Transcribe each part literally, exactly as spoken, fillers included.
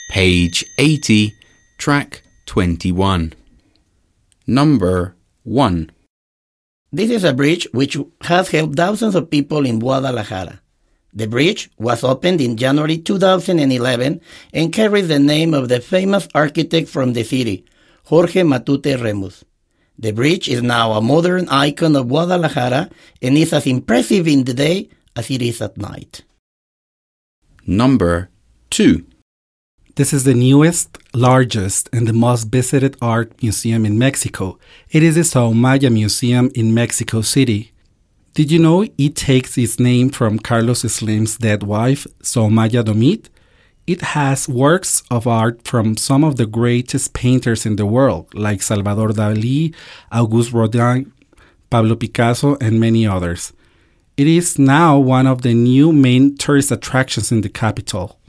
Page eighty, track twenty-one. Number one. This is a bridge which has helped thousands of people in Guadalajara. The bridge was opened in January two thousand eleven and carries the name of the famous architect from the city, Jorge Matute Remus. The bridge is now a modern icon of Guadalajara and is as impressive in the day as it is at night. Number two. This is the newest, largest, and the most visited art museum in Mexico. It is the Soumaya Museum in Mexico City. Did you know it takes its name from Carlos Slim's dead wife, Soumaya Domit? It has works of art from some of the greatest painters in the world, like Salvador Dalí, Auguste Rodin, Pablo Picasso, and many others. It is now one of the new main tourist attractions in the capital.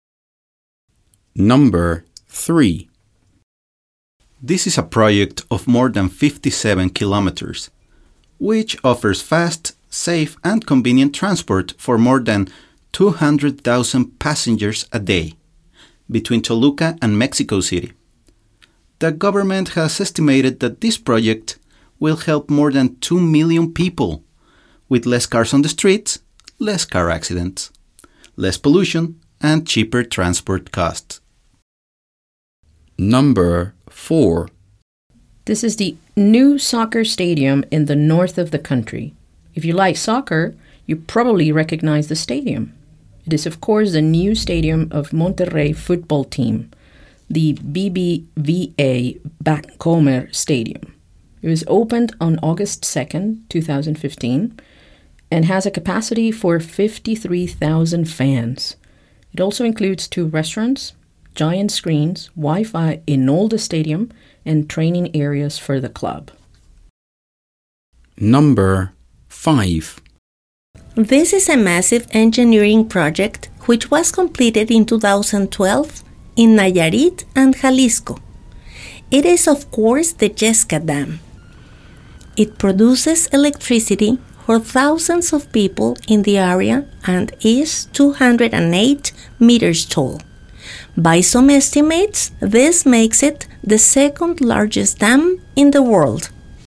Number three. This is a project of more than fifty-seven kilometers, which offers fast, safe, and convenient transport for more than two hundred thousand passengers a day between Toluca and Mexico City. The government has estimated that this project will help more than two million people with less cars on the streets, less car accidents, less pollution, and cheaper transport costs. Number four. This is the new soccer stadium in the north of the country. If you like soccer, you probably recognize the stadium. It is, of course, the new stadium of Monterrey football team, the B B V A Bancomer Stadium. It was opened on August second, twenty fifteen, and has a capacity for fifty-three thousand fans. It also includes two restaurants, giant screens, Wi-Fi in all the stadium, and training areas for the club. Number five. This is a massive engineering project which was completed in two thousand twelve in Nayarit and Jalisco. It is, of course, the Yesca Dam. It produces electricity for thousands of people in the area and is two hundred eight meters tall. By some estimates, this makes it the second largest dam in the world.